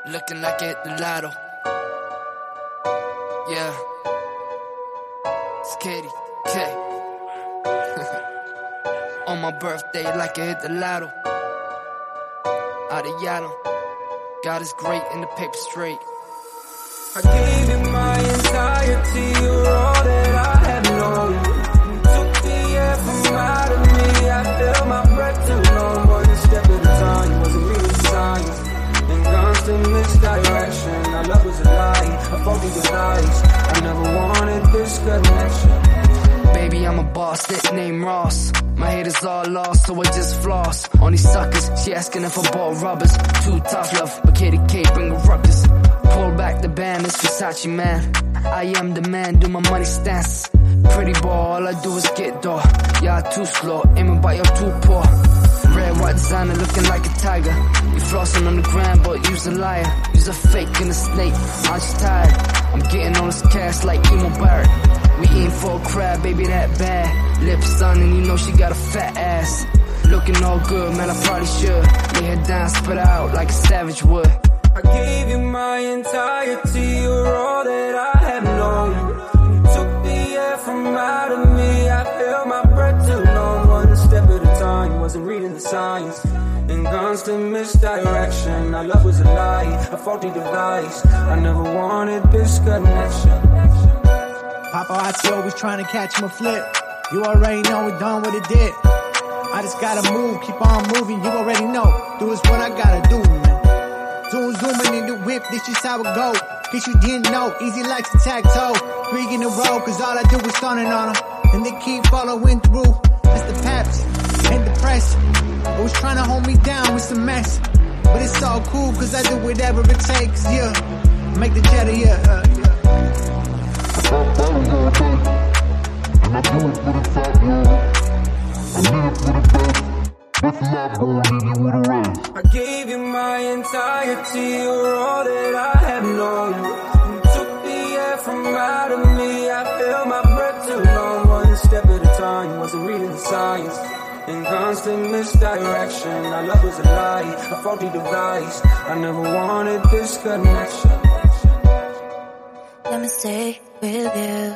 Looking like I hit the lotto. Yeah. It's Katie K. On my birthday, like I hit the lotto. Out of Yadam. God is great and the paper straight. I gave you my entirety, you're all that I had known. You took the air from out of me, I felt my breath too long. One step at a time, wasn't reading signs. In constant misdirection, our love was a lie, a faulty device. I never wanted this connection. Baby, I'm a boss, nickname Ross. My haters all lost, so I just floss. On these suckers, she asking if I bought rubbers. Too tough love, but Katie K bring a ruckus. Pull back the band, it's Versace man. I am the man, do my money stance. Pretty boy, all I do is get door. Y'all too slow, aiming but you're too poor. Red, white designer looking like a tiger. You flossing on the ground, but you's a liar. You's a fake and a snake, aren't you tired? I'm getting all this cash like Emo Barrett. We eating for a crab, baby, that bad. Lips on and you know she got a fat ass. Looking all good, man, I probably should lay her down, spit her out like a savage would. I gave you my entirety, you're all that I had known. You took the air from out of me, I felt my breath too long. One step at a time, wasn't reading the signs. In constant misdirection, our love was a lie, a faulty device. I never wanted this connection. Paparazzi always trying to catch him a flip. You already know we done what it did. I just gotta move, keep on moving, you already know. Do is what I gotta do, man. Zooming in the whip, this is how it go. Guess you didn't know, easy like tic-tac-toe. 3 in a row, cause all I do is stunning on them. And they keep following through. That's the paps and the press. Always trying to hold me down with some mess. But it's all cool, cause I do whatever it takes, yeah. Make the cheddar, yeah. And I do it for the top, yeah. I live for the best. That's a lot going in you with a race. I gave you my entirety, you're all that I had known. You took the air from out of me, I felt my breath too long. One step at a time, wasn't reading the signs. In constant misdirection, our love was a lie, a faulty device. I never wanted this connection. Let me stay with you.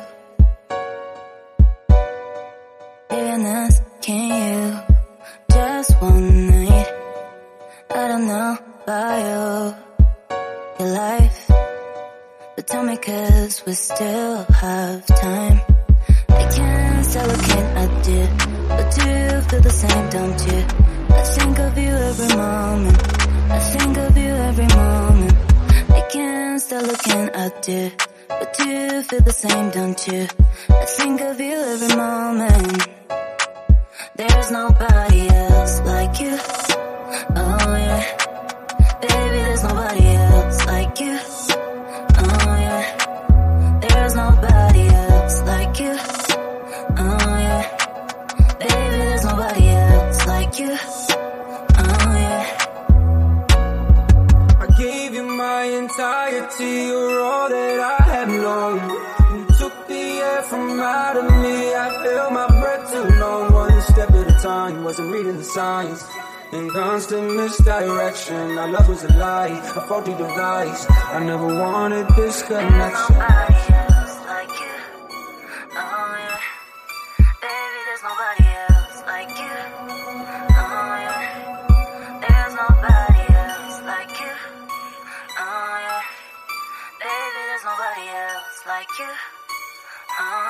Even asking you just one night. I don't know about your life, but tell me cause we still have time. I can't stop looking at you, but you feel the same, don't you? I think of you every moment, I think of you every moment. I can't stop looking at you, but you feel the same, don't you? I think of you every moment. There's nobody else like you. Oh yeah. Baby, there's nobody else like you. Oh yeah. There's nobody else like you. Oh yeah. Baby, there's nobody else like you. Oh yeah. I gave you my entirety, you're all that I had known. You took the air from out of me, I felt my breath too long. One step at a time, wasn't reading the signs. In constant misdirection, our love was a lie, a faulty device. I never wanted this connection. Nobody else like you. Oh yeah. Baby, there's nobody else like you. Oh yeah. There's nobody else like you. Oh yeah. Baby, there's nobody else like you. Oh